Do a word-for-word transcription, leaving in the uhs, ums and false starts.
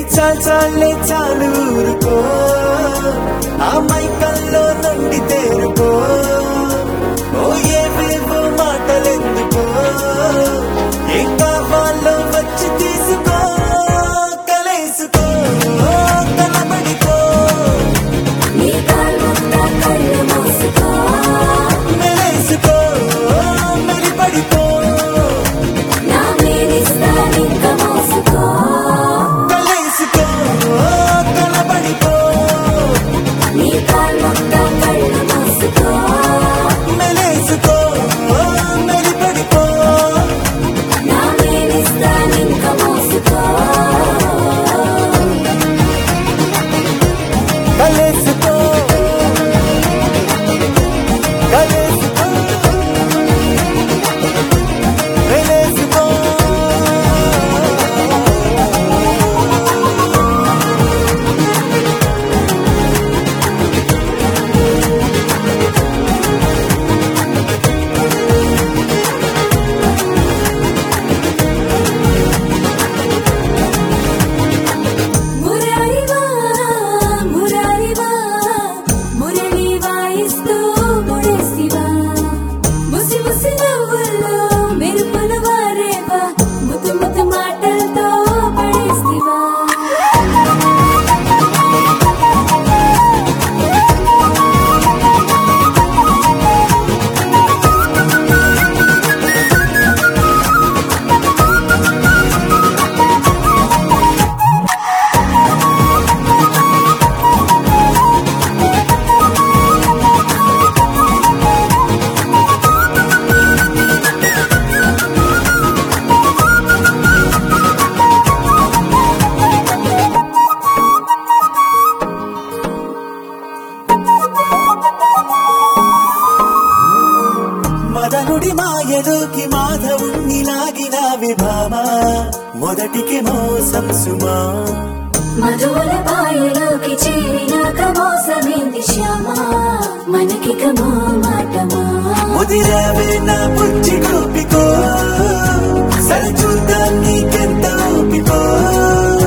చాలు చాలే చాలు ఊరుకో, ఆ మైకల్లో నుండి తేరుకో, ఓ ఏవేవో మాటలెందుకో, ఏం కావాలో వచ్చి తీసుకో, కలేసుకో కలబడికో, నీ కాళ్ళంతా కళ్ళు మూసుకో, మెలేసుకో మెలిపడిపో, నా మీదిస్తా ఇంక మోసుకో, కలేసుకో కలబడిపో, నీ కాళ్ళంతా కళ్ళు మూసుకో, మెలేసుకో మెలిపడిపో, నా మీదిస్తా ఇంక మోసుకో. కలేసుకో కలేసుకో మెలేసుకో. మురారివా మురారివా మురళి వాయిస్తూ ముడేసివా, ముసి ముసి నవ్వుల్లో మెరుపులు వారేవా, ముద్దు ముద్దు మాటలతో పడేసివా. మదనుడి మాయలోకి మాధవుణ్ణి లాగినావి భామా, మొదటికి మోసం సుమా, మధువుల పాయలోకి చేరినాక మోసమేంది శ్యామా, మనకిక మో మాటమా. ముదిరావే నా బుజ్జి గోపికో, సరి చూద్దాం నీకెంత ఓపికో.